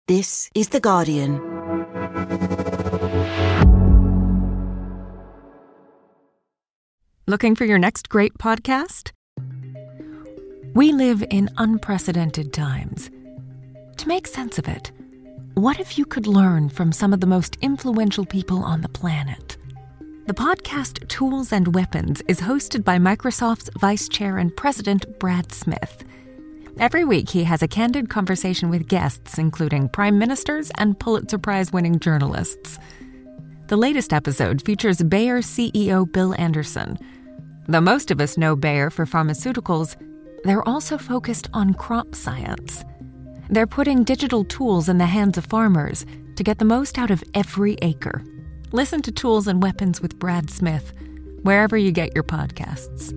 This is The Guardian. Looking for your next great podcast? We live in unprecedented times. To make sense of it, what if you could learn from some of the most influential people on the planet? The podcast Tools and Weapons is hosted by Microsoft's Vice Chair and President Brad Smith. Every week, he has a candid conversation with guests, including prime ministers and Pulitzer Prize-winning journalists. The latest episode features Bayer CEO Bill Anderson. Though most of us know Bayer for pharmaceuticals, they're also focused on crop science. They're putting digital tools in the hands of farmers to get the most out of every acre. Listen to Tools and Weapons with Brad Smith, wherever you get your podcasts.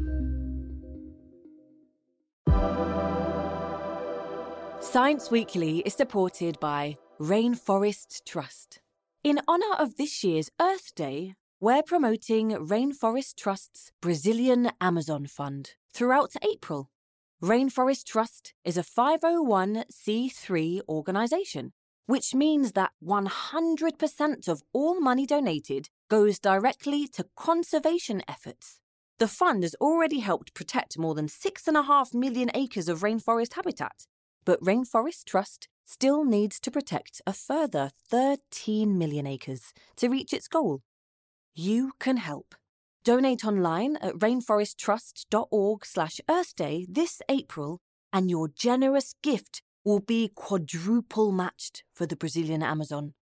Science Weekly is supported by Rainforest Trust. In honour of this year's Earth Day, we're promoting Rainforest Trust's Brazilian Amazon Fund throughout April. Rainforest Trust is a 501c3 organisation, which means that 100% of all money donated goes directly to conservation efforts. The fund has already helped protect more than 6.5 million acres of rainforest habitat, but Rainforest Trust still needs to protect a further 13 million acres to reach its goal. You can help. Donate online at rainforesttrust.org/Earth-Day this April, and your generous gift will be quadruple matched for the Brazilian Amazon.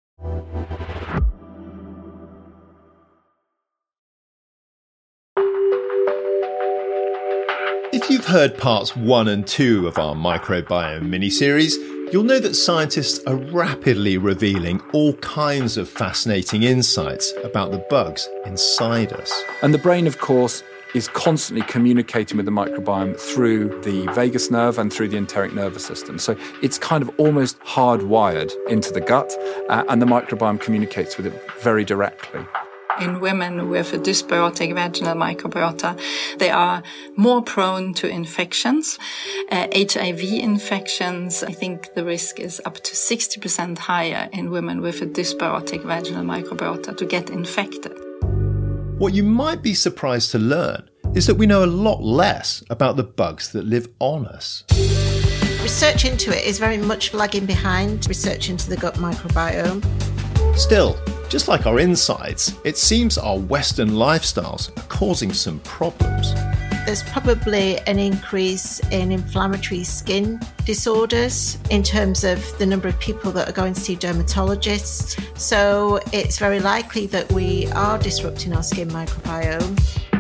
If you've heard parts 1 and 2 of our microbiome mini-series, you'll know that scientists are rapidly revealing all kinds of fascinating insights about the bugs inside us. And the brain, of course, is constantly communicating with the microbiome through the vagus nerve and through the enteric nervous system. So it's kind of almost hardwired into the gut, and the microbiome communicates with it very directly. In women with a dysbiotic vaginal microbiota, they are more prone to infections, HIV infections. I think the risk is up to 60% higher in women with a dysbiotic vaginal microbiota to get infected. What you might be surprised to learn is that we know a lot less about the bugs that live on us. Research into it is very much lagging behind research into the gut microbiome. Still, just like our insides, it seems our Western lifestyles are causing some problems. There's probably an increase in inflammatory skin disorders in terms of the number of people that are going to see dermatologists. So it's very likely that we are disrupting our skin microbiome.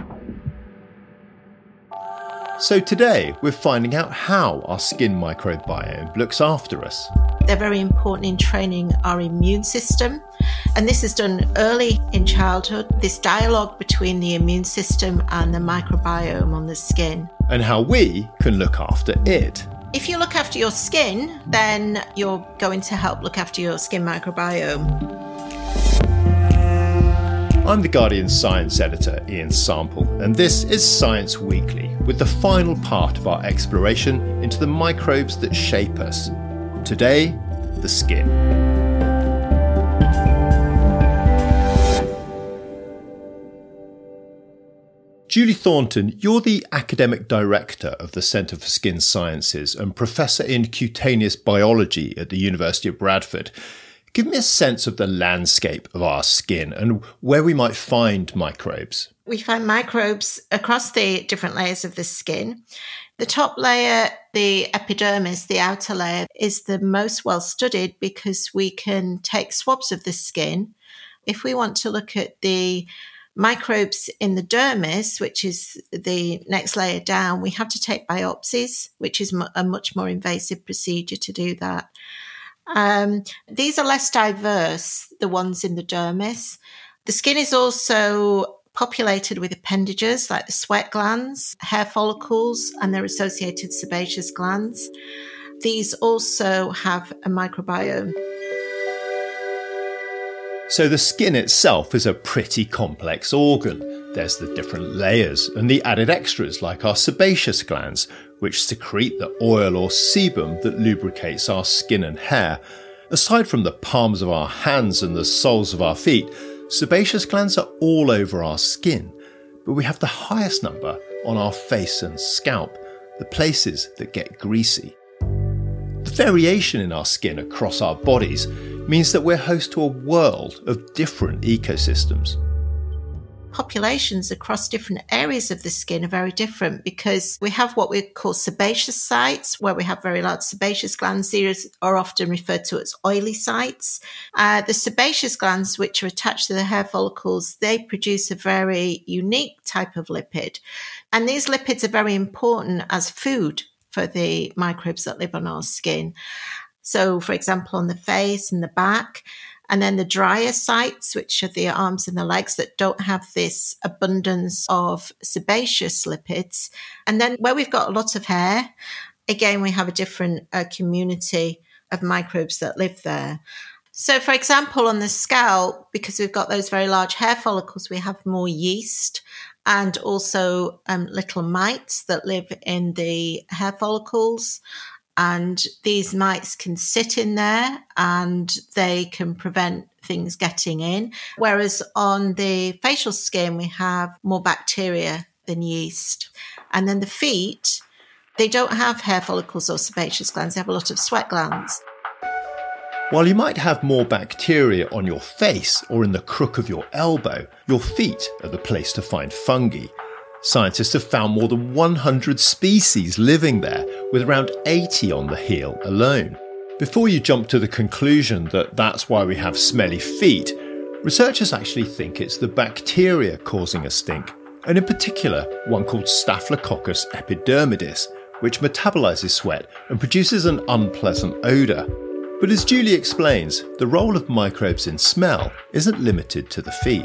So today, we're finding out how our skin microbiome looks after us. They're very important in training our immune system. And this is done early in childhood, this dialogue between the immune system and the microbiome on the skin. And how we can look after it. If you look after your skin, then you're going to help look after your skin microbiome. I'm The Guardian's science editor, Ian Sample, and this is Science Weekly, with the final part of our exploration into the microbes that shape us. Today, the skin. Julie Thornton, you're the academic director of the Centre for Skin Sciences and professor in cutaneous biology at the University of Bradford. Give me a sense of the landscape of our skin and where we might find microbes. We find microbes across the different layers of the skin. The top layer, the epidermis, the outer layer, is the most well studied because we can take swabs of the skin. If we want to look at the microbes in the dermis, which is the next layer down, we have to take biopsies, which is a much more invasive procedure to do that. These are less diverse, the ones in the dermis. The skin is also populated with appendages like the sweat glands, hair follicles, and their associated sebaceous glands. These also have a microbiome. So the skin itself is a pretty complex organ. There's the different layers and the added extras like our sebaceous glands, which secrete the oil or sebum that lubricates our skin and hair. Aside from the palms of our hands and the soles of our feet, sebaceous glands are all over our skin, but we have the highest number on our face and scalp, the places that get greasy. The variation in our skin across our bodies means that we're host to a world of different ecosystems. Populations across different areas of the skin are very different because we have what we call sebaceous sites, where we have very large sebaceous glands. These are often referred to as oily sites. The sebaceous glands, which are attached to the hair follicles, they produce a very unique type of lipid. And these lipids are very important as food for the microbes that live on our skin. So, for example, on the face and the back, and then the drier sites, which are the arms and the legs that don't have this abundance of sebaceous lipids. And then where we've got a lot of hair, again, we have a different community of microbes that live there. So, for example, on the scalp, because we've got those very large hair follicles, we have more yeast and also little mites that live in the hair follicles. And these mites can sit in there and they can prevent things getting in. Whereas on the facial skin, we have more bacteria than yeast. And then the feet, they don't have hair follicles or sebaceous glands. They have a lot of sweat glands. While you might have more bacteria on your face or in the crook of your elbow, your feet are the place to find fungi. Scientists have found more than 100 species living there, with around 80 on the heel alone. Before you jump to the conclusion that that's why we have smelly feet, researchers actually think it's the bacteria causing a stink, and in particular one called Staphylococcus epidermidis, which metabolizes sweat and produces an unpleasant odour. But as Julie explains, the role of microbes in smell isn't limited to the feet.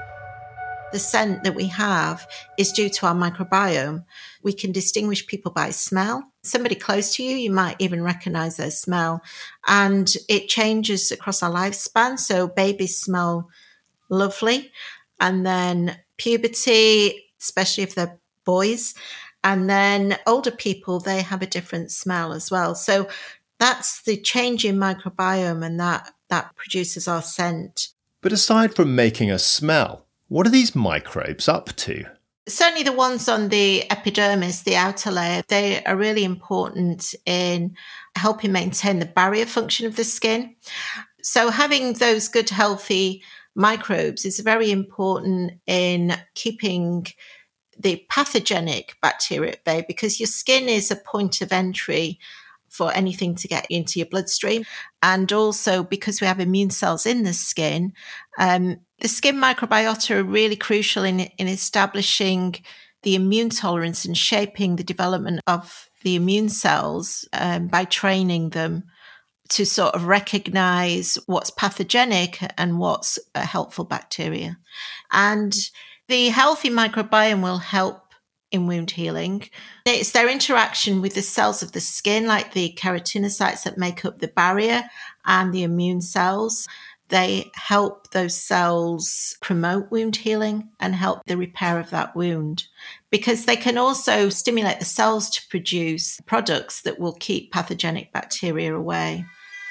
The scent that we have is due to our microbiome. We can distinguish people by smell. Somebody close to you, you might even recognize their smell. And it changes across our lifespan. So babies smell lovely. And then puberty, especially if they're boys. And then older people, they have a different smell as well. So that's the change in microbiome, and that produces our scent. But aside from making us smell, what are these microbes up to? Certainly the ones on the epidermis, the outer layer, they are really important in helping maintain the barrier function of the skin. So having those good, healthy microbes is very important in keeping the pathogenic bacteria at bay, because your skin is a point of entry for anything to get into your bloodstream. And also because we have immune cells in the skin, the skin microbiota are really crucial in establishing the immune tolerance and shaping the development of the immune cells by training them to sort of recognize what's pathogenic and what's a helpful bacteria. And the healthy microbiome will help in wound healing. It's their interaction with the cells of the skin, like the keratinocytes that make up the barrier and the immune cells. They help those cells promote wound healing and help the repair of that wound, because they can also stimulate the cells to produce products that will keep pathogenic bacteria away.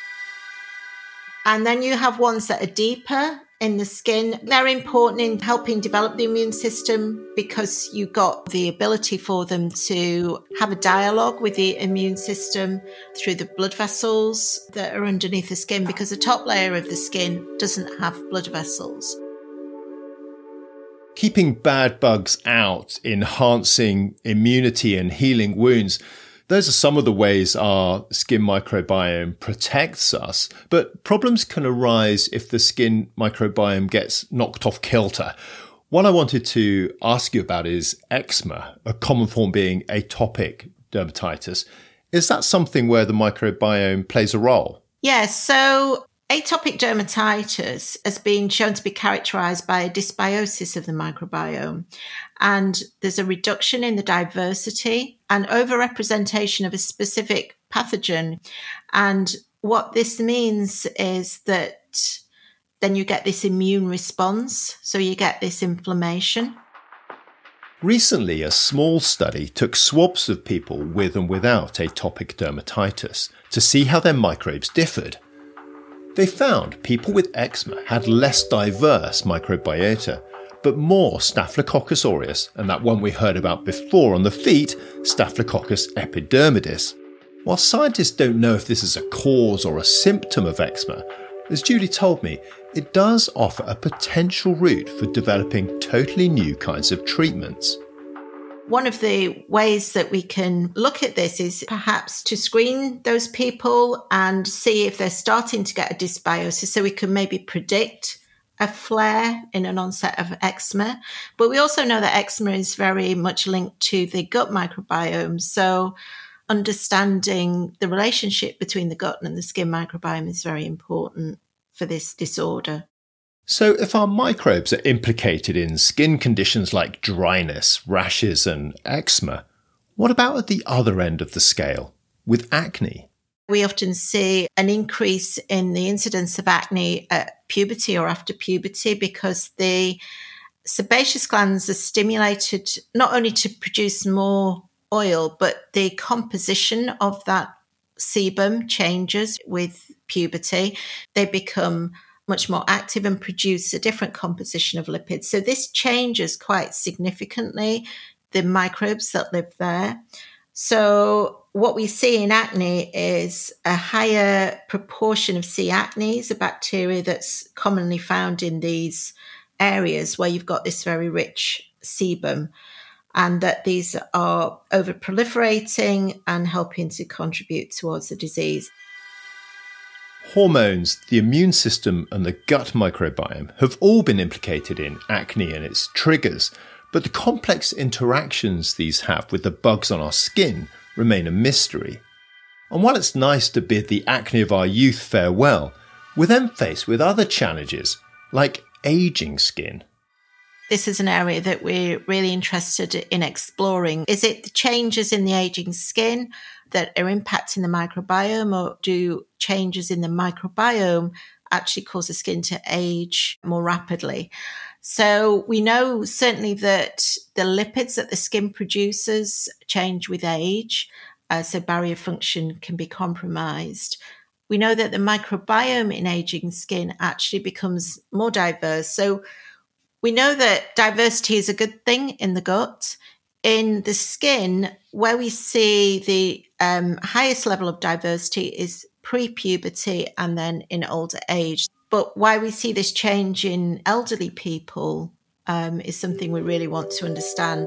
And then you have ones that are deeper in the skin. They're important in helping develop the immune system because you've got the ability for them to have a dialogue with the immune system through the blood vessels that are underneath the skin, because the top layer of the skin doesn't have blood vessels. Keeping bad bugs out, enhancing immunity and healing wounds, those are some of the ways our skin microbiome protects us, but problems can arise if the skin microbiome gets knocked off kilter. One I wanted to ask you about is eczema, a common form being atopic dermatitis. Is that something where the microbiome plays a role? Yes, so atopic dermatitis has been shown to be characterized by a dysbiosis of the microbiome. And there's a reduction in the diversity and overrepresentation of a specific pathogen. And what this means is that then you get this immune response. So you get this inflammation. Recently, a small study took swabs of people with and without atopic dermatitis to see how their microbes differed. They found people with eczema had less diverse microbiota, but more Staphylococcus aureus and that one we heard about before on the feet, Staphylococcus epidermidis. While scientists don't know if this is a cause or a symptom of eczema, as Julie told me, it does offer a potential route for developing totally new kinds of treatments. One of the ways that we can look at this is perhaps to screen those people and see if they're starting to get a dysbiosis, so we can maybe predict a flare in an onset of eczema. But we also know that eczema is very much linked to the gut microbiome. So understanding the relationship between the gut and the skin microbiome is very important for this disorder. So if our microbes are implicated in skin conditions like dryness, rashes and eczema, what about at the other end of the scale, with acne? We often see an increase in the incidence of acne at puberty or after puberty because the sebaceous glands are stimulated not only to produce more oil, but the composition of that sebum changes with puberty. They become much more active and produce a different composition of lipids. So this changes quite significantly the microbes that live there. So what we see in acne is a higher proportion of C. acnes, a bacteria that's commonly found in these areas where you've got this very rich sebum, and that these are overproliferating and helping to contribute towards the disease. Hormones, the immune system and the gut microbiome have all been implicated in acne and its triggers, but the complex interactions these have with the bugs on our skin remain a mystery. And while it's nice to bid the acne of our youth farewell, we're then faced with other challenges, like aging skin. This is an area that we're really interested in exploring. Is it the changes in the aging skin that are impacting the microbiome, or do changes in the microbiome actually cause the skin to age more rapidly? So we know certainly that the lipids that the skin produces change with age, so barrier function can be compromised. We know that the microbiome in aging skin actually becomes more diverse. So we know that diversity is a good thing in the gut. In the skin, where we see the highest level of diversity is pre-puberty and then in older age. But why we see this change in elderly people is something we really want to understand.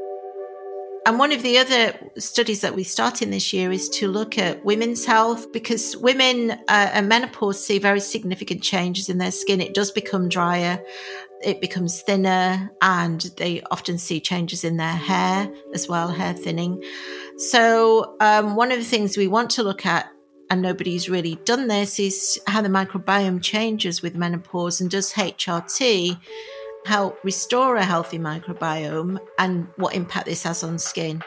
And one of the other studies that we start in this year is to look at women's health, because women at menopause see very significant changes in their skin. It does become drier, it becomes thinner, and they often see changes in their hair as well, hair thinning. So one of the things we want to look at, and nobody's really done this, is how the microbiome changes with menopause, and does HRT help restore a healthy microbiome, and what impact this has on skin.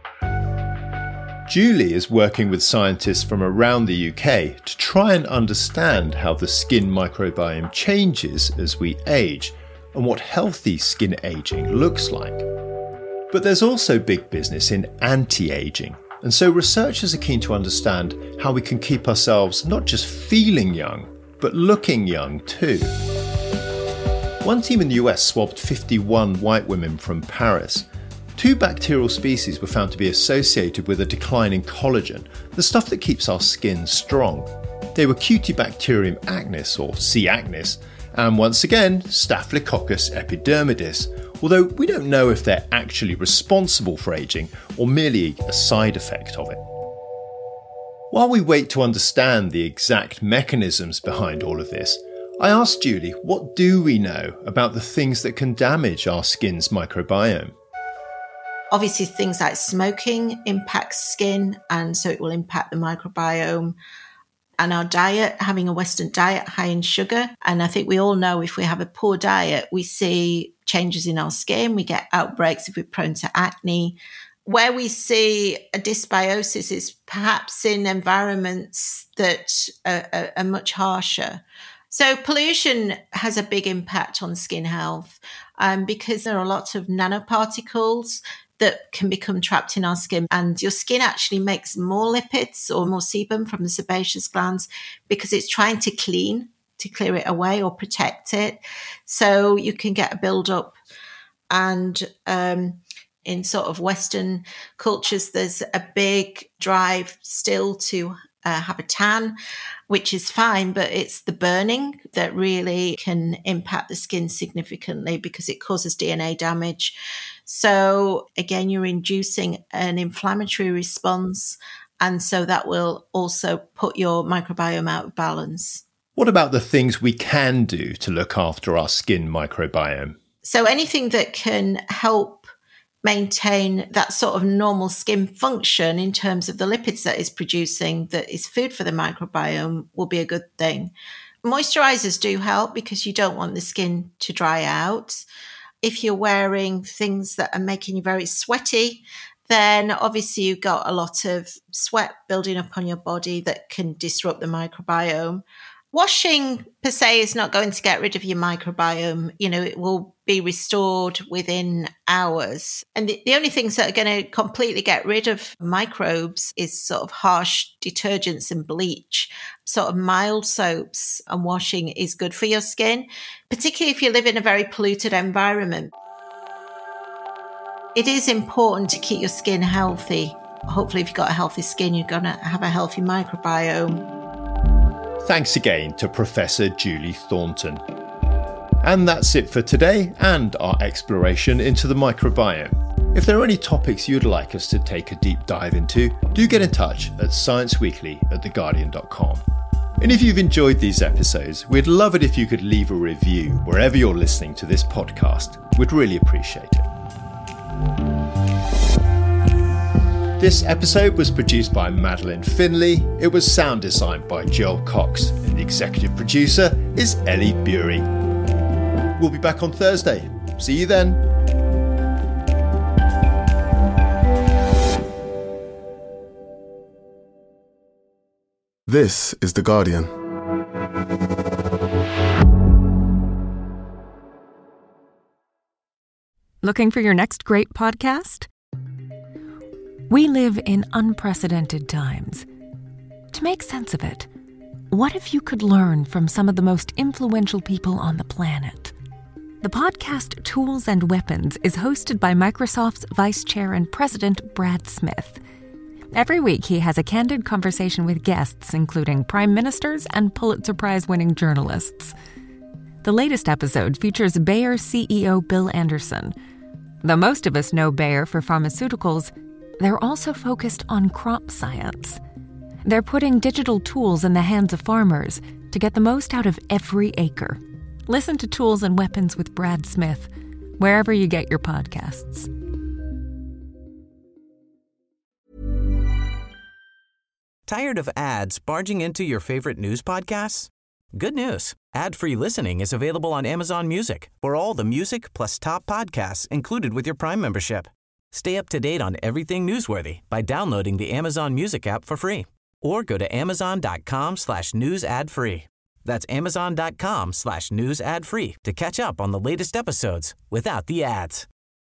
Julie is working with scientists from around the UK to try and understand how the skin microbiome changes as we age and what healthy skin aging looks like. But there's also big business in anti-aging, and so researchers are keen to understand how we can keep ourselves not just feeling young, but looking young too. One team in the US swabbed 51 white women from Paris. 2 bacterial species were found to be associated with a decline in collagen, the stuff that keeps our skin strong. They were Cutibacterium acnes, or C. acnes, and once again, Staphylococcus epidermidis, although we don't know if they're actually responsible for aging or merely a side effect of it. While we wait to understand the exact mechanisms behind all of this, I asked Julie, what do we know about the things that can damage our skin's microbiome? Obviously, things like smoking impacts skin, and so it will impact the microbiome. And our diet, having a Western diet high in sugar. And I think we all know if we have a poor diet, we see changes in our skin. We get outbreaks if we're prone to acne. Where we see a dysbiosis is perhaps in environments that are much harsher. So pollution has a big impact on skin health because there are lots of nanoparticles that can become trapped in our skin. And your skin actually makes more lipids or more sebum from the sebaceous glands because it's trying to clear it away or protect it. So you can get a buildup. And in sort of Western cultures, there's a big drive still to have a tan, which is fine, but it's the burning that really can impact the skin significantly because it causes DNA damage. So again, you're inducing an inflammatory response, and so that will also put your microbiome out of balance. What about the things we can do to look after our skin microbiome? So anything that can help maintain that sort of normal skin function in terms of the lipids that it's producing, that is food for the microbiome, will be a good thing. Moisturizers do help because you don't want the skin to dry out. If you're wearing things that are making you very sweaty, then obviously you've got a lot of sweat building up on your body that can disrupt the microbiome. Washing per se is not going to get rid of your microbiome. It will be restored within hours. And the only things that are going to completely get rid of microbes is sort of harsh detergents and bleach. Sort of mild soaps and washing is good for your skin, particularly if you live in a very polluted environment. It is important to keep your skin healthy. Hopefully, if you've got a healthy skin, you're going to have a healthy microbiome. Thanks again to Professor Julie Thornton. And that's it for today and our exploration into the microbiome. If there are any topics you'd like us to take a deep dive into, do get in touch at scienceweekly@theguardian.com. And if you've enjoyed these episodes, we'd love it if you could leave a review wherever you're listening to this podcast. We'd really appreciate it. This episode was produced by Madeline Finley. It was sound designed by Joel Cox, and the executive producer is Ellie Bury. We'll be back on Thursday. See you then. This is The Guardian. Looking for your next great podcast? We live in unprecedented times. To make sense of it, what if you could learn from some of the most influential people on the planet? The podcast Tools and Weapons is hosted by Microsoft's Vice Chair and President Brad Smith. Every week, he has a candid conversation with guests, including prime ministers and Pulitzer Prize-winning journalists. The latest episode features Bayer CEO Bill Anderson. Though most of us know Bayer for pharmaceuticals, they're also focused on crop science. They're putting digital tools in the hands of farmers to get the most out of every acre. Listen to Tools and Weapons with Brad Smith, wherever you get your podcasts. Tired of ads barging into your favorite news podcasts? Good news. Ad-free listening is available on Amazon Music for all the music plus top podcasts included with your Prime membership. Stay up to date on everything newsworthy by downloading the Amazon Music app for free or go to amazon.com/news ad free. That's amazon.com/news ad free to catch up on the latest episodes without the ads.